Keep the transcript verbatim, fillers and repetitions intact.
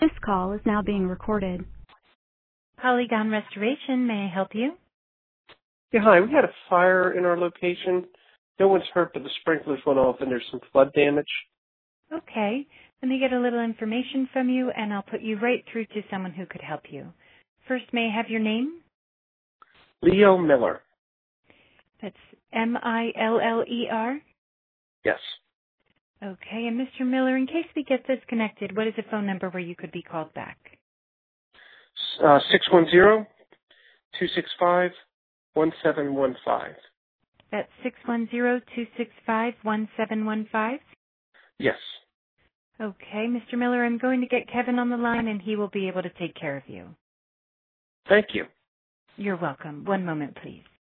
This call is now being recorded. Polygon Restoration, may I help you? Yeah, hi. We had a fire in our location. No one's hurt, but the sprinklers went off and there's some flood damage. Okay. Let me get a little information from you, and I'll put you right through to someone who could help you. First, may I have your name? Leo Miller. That's M I L L E R? Yes. Okay, and Mister Miller, in case we get disconnected, what is a phone number where you could be called back? Uh, six one zero, two six five, one seven one five. That's six one zero, two six five, one seven one five? Yes. Okay, Mister Miller, I'm going to get Kevin on the line, and he will be able to take care of you. Thank you. You're welcome. One moment, please.